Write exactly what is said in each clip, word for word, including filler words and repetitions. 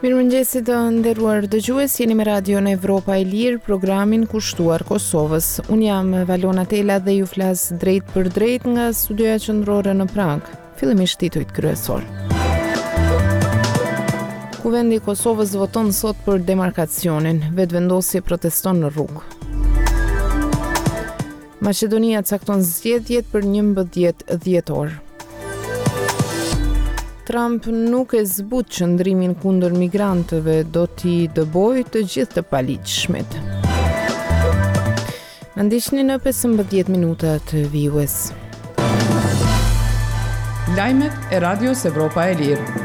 Mirëmëngjesi të nderuar dëgjues, jeni me Radion Evropa e Lirë, programin kushtuar Kosovës. Unë jam Valona Tela dhe ju flas drejt për drejt nga studioja qendrore në Prag. Fillimisht titujt kryesor. Kuvendi i Kosovës voton sot për demarkacionin, vetëvendosje proteston në rrugë. Maqedonia cakton zgjedhjet për njëmbëdhjetë dhjetor. Trump nuk e zbut qëndrimin kundër migrantëve, do t'i dëbojë të gjithë të paligjshmit. Na ndiqni në pesëmbëdhjetë minuta të vijues. Lajmet e Radios Evropa e Lirë.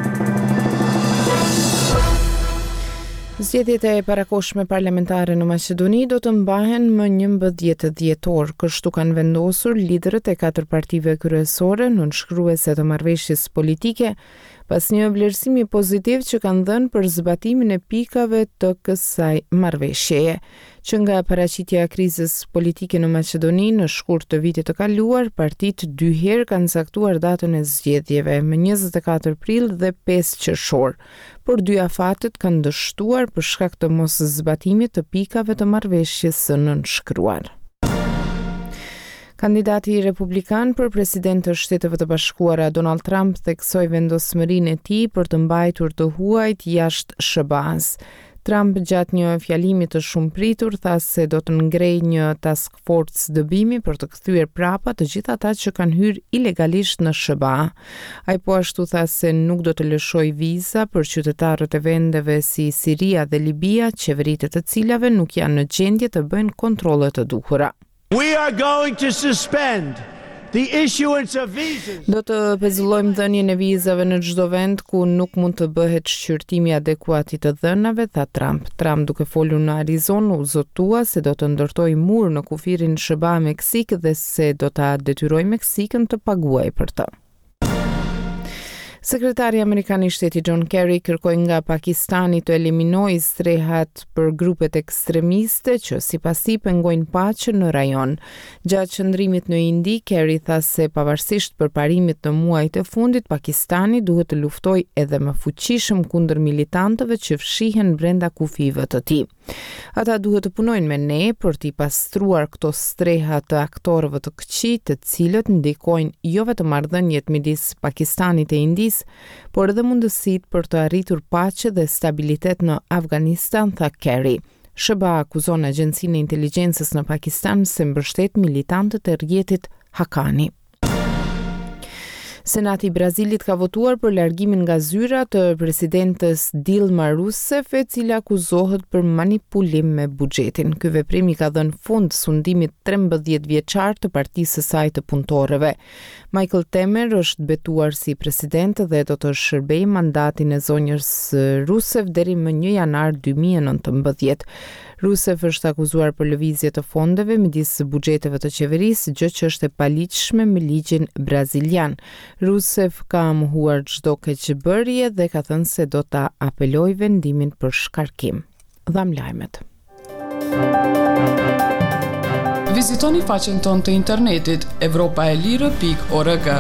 Zgjedhjet e parakohshme parlamentare në Maqedoni do të mbahen më njëmbëdhjetë dhjetor, kështu kanë vendosur liderët e katër partive kryesore, nënshkruese të marrëveshjes politike, pas një vlerësimi pozitiv që kanë dhënë për zbatimin e pikave të kësaj marrëveshjeje. Që nga paraqitja e krizës politike në Maqedoni në shkurt të vitit të kaluar, partitë dy herë kanë caktuar datën e zgjedhjeve, më njëzet e katër prill dhe pesë qershor, por dy afatet kanë dështuar për shkak të mos zbatimit të pikave të marrëveshjes së nënshkruar. Kandidati republikan për president të Shteteve të Bashkuara Donald Trump theksoi vendosmërinë e tij për të mbajtur të huajt jashtë S B A-s. Trump gjatë një fjalimi të shumëpritur tha se do të ngrejë një task force dëbimi për të kthyer prapa të gjithë ata që kanë hyrë ilegalisht në S B A. Ai po ashtu tha se nuk do të lëshojë viza për qytetarët e vendeve si Siria dhe Libia, qeveritë të cilave nuk janë në gjendje të bëjnë kontrolle të duhura. We are going to suspend the issuance of visas. Do të pezullojmë dhënien e vizave në çdo vend ku nuk mund të bëhet shqyrtimi adekuat i të dhënave, tha Trump. Trump duke folur në Arizonë u zotua se do të ndërtojë mur në kufirin S B A Meksik dhe se do ta detyrojë Meksikën të paguajë për të. Sekretari Amerikan i Shtetit John Kerry kërkoi nga Pakistani të eliminojë strehat për grupet ekstremiste që sipas tij pengojnë paqen në rajon. Gjatë qëndrimit në Indi, Kerry tha se pavarësisht përparimit të muajit të fundit, Pakistani duhet të luftojë edhe më fuqishëm kundër militantëve që fshihen brenda kufive të tij. Ata duhet të punojnë me ne për t'i pastruar këto streha të aktorëve të këqij, të cilët ndikojnë jo vetëm marrëdhëniet midis Pakistanit e Indisë, por edhe mundësitë për të arritur paqe dhe stabilitet në Afganistan, tha Kerry. S B A akuzon Agjencinë e Inteligjencës në Pakistan se mbështet militantët e rrjetit Haqqani. Senati i Brazilit ka votuar për largimin nga zyra të presidentes Dilma Rousseff, e cila akuzohet për manipulim me buxhetin. Ky veprim i ka dhënë fund sundimit trembëdhjetë vjeçar të partisë së saj të punëtorëve. Michael Temer është betuar si president dhe do të shërbejë mandatin e zonjës Rousseff deri më një janar dy mijë e nëntëmbëdhjetë. Rousseff është akuzuar për lëvizje të fondeve midis buxheteve të qeverisë, gjë që është e paligjshme me ligjin brazilian. Rousseff ka mohuar çdo keqbërje dhe ka thënë se do ta apelojë vendimin për shkarkim. Dham lajmet. Vizitoni faqen tonë të internetit evropaelire pikë org.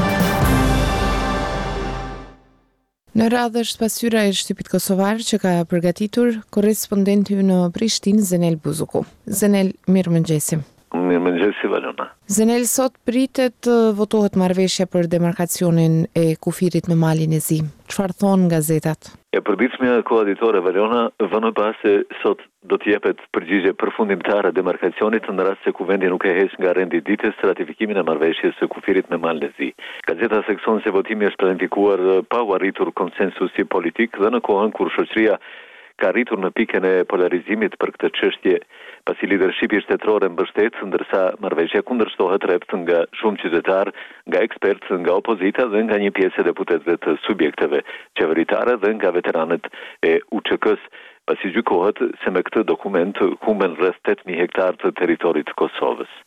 Në radhë është pasqyra e shtypit kosovar që ka përgatitur korrespondenti në Prishtinë, Zenel Buzuku. Zenel, mirëmëngjesi. Mirëmëngjesi, Valona. Zenel, sot pritet të votohet marrëveshja për demarkacionin e kufirit në Malin e Zi. Çfarë thon gazetat? E përditshmja koaditore, Valona, vënë pas se sot do të jepet përgjigje përfundimtare demarkacionit në rast se kuvendi nuk e heq nga rendi ditës ratifikimin e marrëveshjes së kufirit me Malin e Zi. Gazeta sekson se votimi është planifikuar pa u arritur konsensusi politik dhe në kohën kur shoqëria ka arritur në pikën e polarizimit për këtë çështje, pasi lidershipi shtetëror e mbështet, ndërsa marrëveshja kundërshtohet rrept nga shumë qytetarë, nga ekspertë, nga opozita dhe nga një pjesë e deputetëve të subjekteve qeveritare dhe nga veteranët e U Ç K-s, pasi gjykohet se me këtë dokument humben rreth tetëmijë hektar të territorit të Kosovës.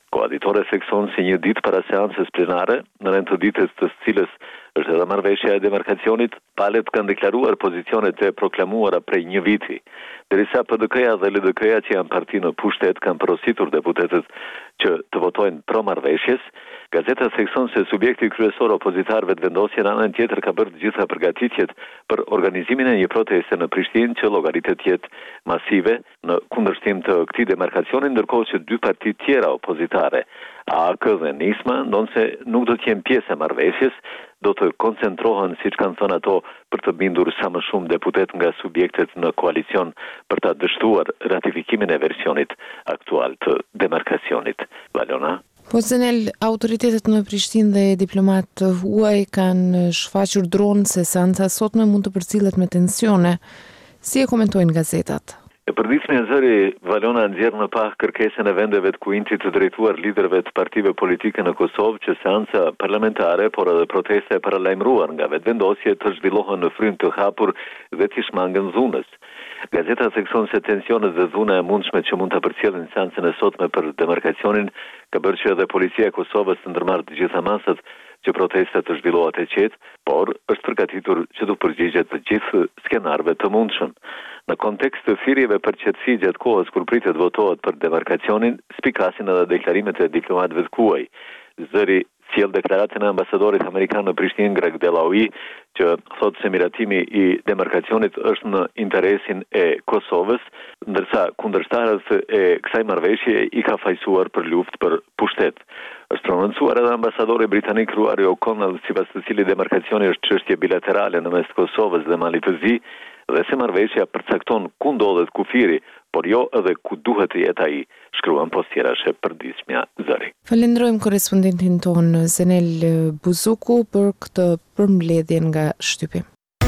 Koaditore thekson se një ditë para seancës plenare, në rend të ditës të cilës është edhe marrëveshja e demarkacionit, palët kanë deklaruar pozicionet e proklamuara prej një viti. Derisa P D K-ja dhe L D K-ja që janë parti në pushtet kanë porositur deputetët që të votojnë pro marrëveshjes, gazeta thekson se subjekti kryesor opozitar vetëvendosje në anën tjetër ka bërë të gjitha përgatitjet për organizimin e një proteste në Prishtinë që llogaritet të jetë masive në kundërshtim të këtij demarkacioni, ndërkohë që dy parti tjera opozitare, A A K dhe Nisma, ndonse nuk do të jenë pjesë e marrëveshjes, do të koncentrohen, siç kanë thënë ato, për të bindur sa më shumë deputet nga subjektet në koalicion për ta dështuar ratifikimin e versionit aktual të demarkacionit. Valona? Po Zenel, autoritetet në Prishtinë dhe diplomatë huaj kanë shfaqur dronë se seanca sotme mund të përcillet me tensione. Si e komentojnë gazetat? E përditshme e zëri Valona nxjerr më pak kërkesën e vendeve të kuintit të drejtuar liderëve të partive politike në Kosovë që seanca parlamentare, por edhe proteste e paralajmëruar nga vetëvendosje të zhvillohen në frym të hapur dhe të shmangën dhunës. Gazeta thekson se tensionet dhe dhuna e mundshme që mund të përcjellin seancën e sotme për demarkacionin ka bërë që edhe policia e Kosovës të ndërmarrë të gjitha masat që protesta të zhvillohet e qetë, por është përgatitur që të përgjigjet të gjithë skenarëve të mundshëm. Në kontekst të thirrjeve për qetësi gjatë kohës kur pritet votohet për demarkacionin, spikasin edhe deklarimet e diplomatëve të kuaj. Zëri sjell deklaratën e ambasadorit amerikan në Prishtinë, Greg Delaui, që thotë se miratimi i demarkacionit është në interesin e Kosovës, ndërsa kundërshtarët e kësaj marrëveshje i ka fajsuar për luftë për pushtet. Është prononcuar edhe ambasadori britanik Rory O'Connell, sipas të cilit demarkacioni është çështje bilaterale në mes të Kosovës dhe Malit të Zi, dhe se marrëveshja përcakton ku ndodhet kufiri, por jo edhe ku duhet të jetë ai, shkruan postjera e përditshmja zëri. Falenderojmë korrespondentin ton Zenel Buzuku për këtë përmbledhje nga shtypi.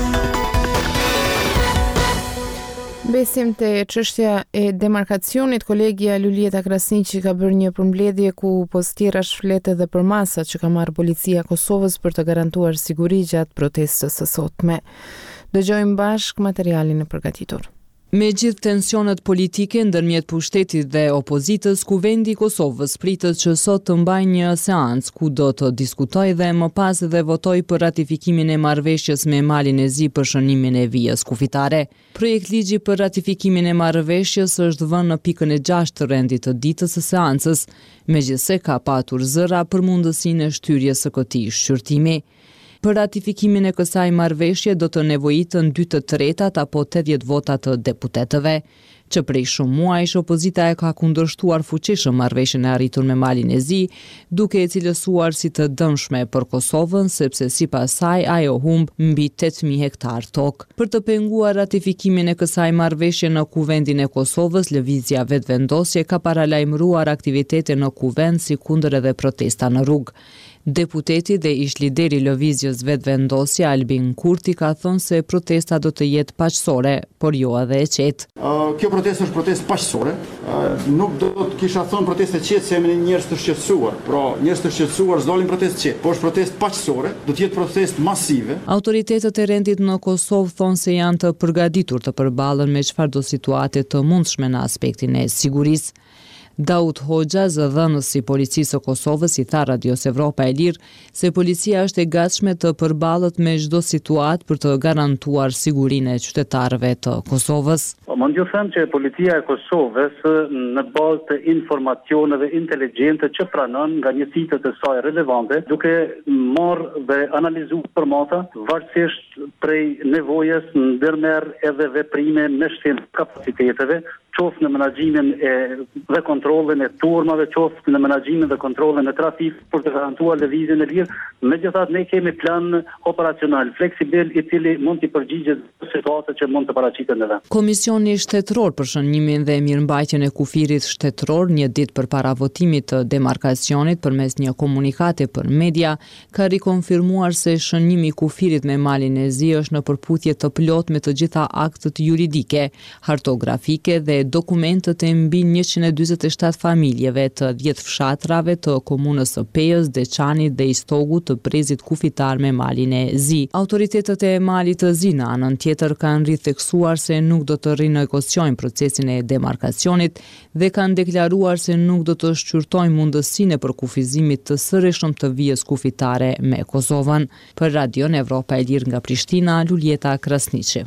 Besim te çështja e demarkacionit, kolegja Lulieta Krasniqi ka bërë një përmbledhje ku postjera shflet edhe për masat që ka marrë policia e Kosovës për të garantuar siguri gjatë protestës së sotme. Dëgjojmë bashk materialin e përgatitur. Me gjithë tensionet politike ndërmjet pushtetit dhe opozitës, Kuvendi i Kosovës pritet që sot të mbajë një seancë ku do të diskutojë dhe më pas dhe votojë për ratifikimin e marrëveshjes me Malin e Zi për shënimin e vijës kufitare. Projekt ligji për ratifikimin e marrëveshjes është vënë në pikën e gjashtë të rendit të ditës së seancës, megjithse ka patur zëra për mundësinë e shtyrjes së këtij shqyrtimi. Për ratifikimin e kësaj marrëveshje do të nevojitën dy të tretat apo tetëdhjetë vota të deputetëve, që prej shumë muajsh opozita e ka kundërshtuar fuqishëm marrëveshjen e arritur me Malin e Zi, duke e cilësuar si të dëmshme për Kosovën, sepse sipas saj ajo humb mbi tetë mijë hektar tokë. Për të penguar ratifikimin e kësaj marrëveshje në Kuvendin e Kosovës, lëvizja vetëvendosje ka paralajmëruar aktivitete në kuvend si kundër edhe protesta në rrugë. Deputeti dhe ish lideri lëvizjes vetëvendosje Albin Kurti ka thënë se protesta do të jetë paqësore, por jo edhe e qetë. Uh, kjo protestë është protestë paqësore. Uh, nuk do të kisha thënë protestë qetë se jemi njerëz të shqetësuar. Pra, njerëz të shqetësuar s'dolin protestë qetë, por është protestë paqësore, do të jetë protestë masive. Autoritetet e rendit në Kosovë thonë se janë të përgatitur të përballen me çfarëdo situate të mundshme në aspektin e sigurisë. Daud Hoxha, zëdhënësi i policisë së Kosovës, i tha Radios Evropa e Lirë se policia është e gatshme të përballet me çdo situatë për të garantuar sigurinë e qytetarëve të Kosovës. Mund ju them që policia e Kosovës në bazë të informacioneve inteligjente që pranon nga njësitë të saj relevante, duke marrë dhe analizuar informata varësisht prej nevojës, ndërmerr edhe veprime me shtim kapaciteteve, qoftë në menaxhimin e dhe kontrollin e turmave, qoftë në menaxhimin dhe kontrollin e trafikut për të garantuar lëvizjen e lirë. Megjithatë, ne kemi plan operacional fleksibil i cili mund të përgjigjet situata që mund të paraqiten në vend. Komisioni shtetëror për shënimin dhe mirëmbajtjen e kufirit shtetëror, një ditë përpara votimit të demarkacionit përmes një komunikati për media, ka rikonfirmuar se shënimi i kufirit me Malin e Zi është në përputhje të plot me të gjitha aktet juridike, hartografike dhe dhe dokumentet e mbi njëqind e dyzet e shtatë familjeve të dhjetë fshatrave të komunës së Pejës, Deçanit dhe Istogut të brezit kufitar me malin e Zi. Autoritetet e malit të Zi në anën tjetër kanë ritheksuar se nuk do të rinegociojnë procesin e demarkacionit dhe kanë deklaruar se nuk do të shqyrtojnë mundësinë e përkufizimit të sërishëm të vijës kufitare me Kosovën. Për Radion Evropa e Lirë nga Prishtina, Luljeta Krasniqi.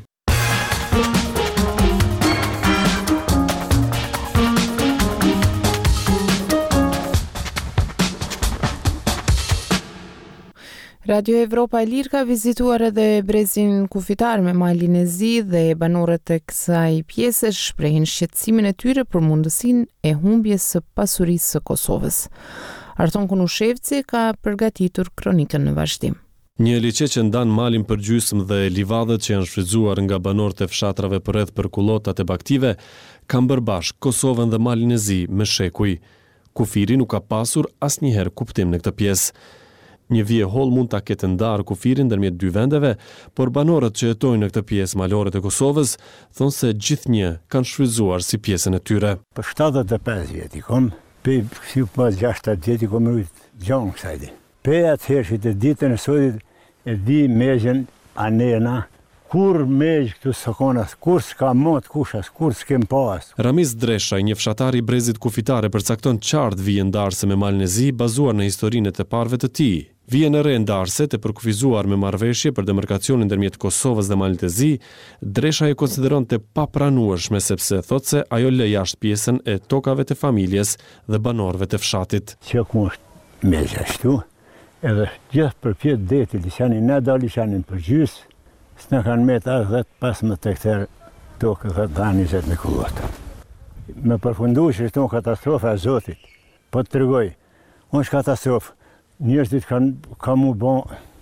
Radio Evropa e Lirë ka vizituar edhe brezin kufitar me malin e Zi dhe banorët e kësaj pjese shprehin shqetësimin e tyre për mundësinë e humbjes së pasurisë së Kosovës. Arton Kunushevci ka përgatitur kronikën në vazhdim. Një liçe që ndan malin për gjysmë dhe livadët që janë shfrytzuar nga banorët e fshatrave përreth përkullotat e baktive kanë bërë bashkë Kosovën dhe malin e Zi me shekuj. Kufiri nuk ka pasur asnjëherë kuptim në këtë pjesë. Një vije holl mund ta ketë ndarë kufirin ndërmjet dy vendeve, por banorët që jetojnë në këtë pjesë malore të Kosovës thonë se gjithnjë kanë shfrytzuar si pjesën e tyre. Për shtatëdhjetë e pesë vjet i kom, pe si pas gjashtëdhjetë vjet i kom rrit gjon kësaj. Pe atëherë të ditën e sotit e di mezhen anena kur mezh këtu sokonas, kur s'ka mot kushas, kur s'kem pas. Ramiz Dresha, një fshatar i brezit kufitare, përcakton qartë vije ndarse me malin e Zi bazuar në historinë e të parëve të tij. Vjen e re ndarse të përkufizuar me marrëveshje për demarkacionin ndërmjet Kosovës dhe malit të Zi, Dresha e konsideron të papranueshme sepse thotë se ajo lë jashtë pjesën e tokave të familjes dhe banorëve të fshatit. Që ku është me ashtu, edhe gjithë përpjet deti liçanin na dal liçanin për gjys, s'na kanë met as dhjetë pesëmbëdhjetë hektar tokë dhe njëzet me kullota. Me përfundu që është një katastrofa e Zotit, po të tregoj, unë është katastrofë. Njerëzit kanë ka mu bon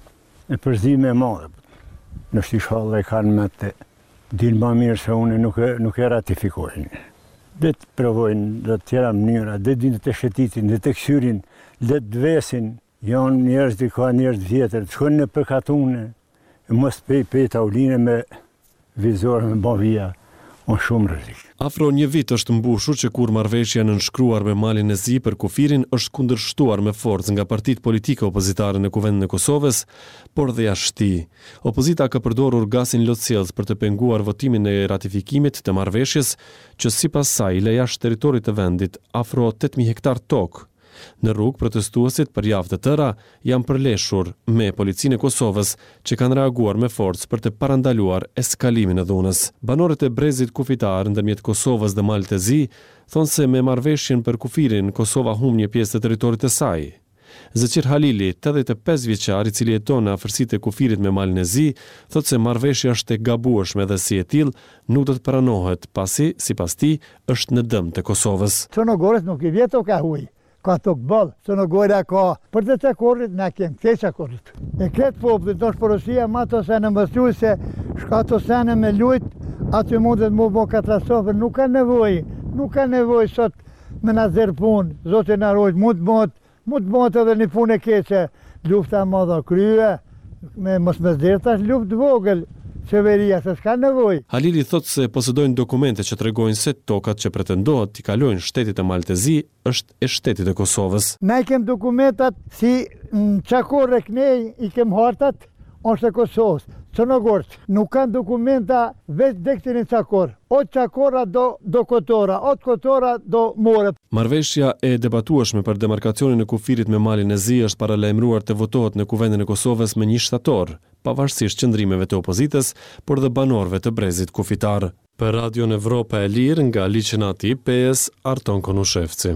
e përzime e madhe. Në shtishalë e kanë me të dinë ma mirë se unë nuk e, nuk e ratifikojnë. Dhe të provojnë, dhe të tjera mënyra, dhe dinë të shetitin, dhe të këshyrin, dhe të dvesin. Janë njerëzit, ka njerëz vjetër, të shkojnë në përkatune, e mos pej pej tauline me vizorë, me bavia. Unë shumë rrezik. Afro një vit është mbushur që kur marrëveshja nënshkruar me malin e Zi për kufirin është kundërshtuar me forcë nga partitë politike opozitare në Kuvendin e Kosovës, por dhe jashtë. Opozita ka përdorur gasin lotësielës për të penguar votimin e ratifikimit të marrëveshjes, që sipas saj lë jashtë territorit të vendit afro tetëmijë hektar tokë. Në rrugë, protestuesit për javë të tëra janë përleshur me policinë e Kosovës që kanë reaguar me forcë për të parandaluar eskalimin e dhunës. Banorët e brezit kufitar ndërmjet Kosovës dhe malit e Zi thonë se me marrëveshjen për kufirin Kosova humb një pjesë të territorit të saj. Zëqir Halili, tetëdhjetë e pesë vjeçar i cili jeton në afërsitë e kufirit me malin e Zi, thotë se marrëveshja është e gabueshme dhe si e tillë nuk do të pranohet pasi, sipas tij, është në dëm të Kosovës. Çornogorës nuk i vjeto ka huj. Ka tokë balë, Çornogorja ka për të të korrit, na kem keqa korrit. E këtë poplit, do shporosia ma të sene mëstu se shka të sene me lujt, aty mundet mu bo katastrofë, nuk ka nevoj, nuk ka nevoj sot me na zërë punë, zote na rojt, mund të mot, mund të mot edhe një punë e keqe, lufta madha krye, me mos me zërë tash luft vogël, qeveria se s'ka nevoj. Halili thotë se posedojnë dokumente që tregojnë se tokat që pretendohet t'i kalojnë shtetit e Malit e Zi është e shtetit e Kosovës. Ne kem dokumentat si në qakor e kënej i kem hartat, është e Kosovës. Çornogorës nuk kanë dokumenta veç dektin e qakor. O qakora do, do kotora, o kotora do more. Marrëveshja e debatueshme për demarkacionin e kufirit me malin e Zi është paralajmëruar të votohet në Kuvendin e Kosovës me një shtator, pavarësisht qëndrimeve të opozitës, por dhe banorëve të brezit kufitar. Për Radion Evropa e Lirë nga liçenati i Pejës, Arton Konushevci.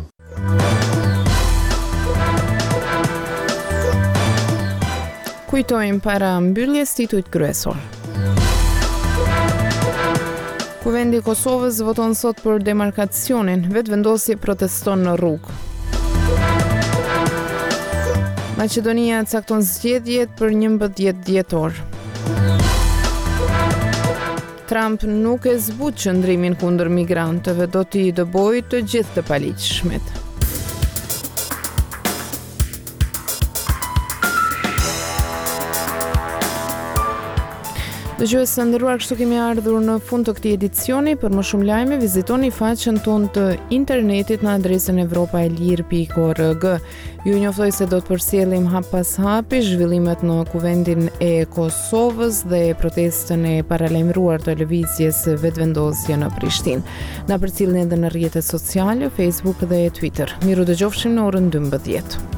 Kujtojmë para mbylljes titujt kryesor. Kuvendi i Kosovës voton sot për demarkacionin, vetëvendosje proteston në rrugë. Maqedonia cakton zgjedhjet për njëmbëdhjetë dhjetor. Trump nuk e zbut qëndrimin kundër migrantëve, do t'i dëbojë të gjithë të paligjshmit. Dëgjues të nderuar, kështu kemi ardhur në fund të këtij edicioni. Për më shumë lajme, vizitoni faqen tonë të internetit në adresën evropa e lirë pikë org. Ju njoftoj se do të përsjellim hap pas hapi zhvillimet në kuvendin e Kosovës dhe protestën e paralajmëruar të lëvizjes vetëvendosje në Prishtinë. Na përcjellni edhe në rrjetet sociale, Facebook dhe Twitter. Miru dëgjofshim në orën dymbëdhjetë.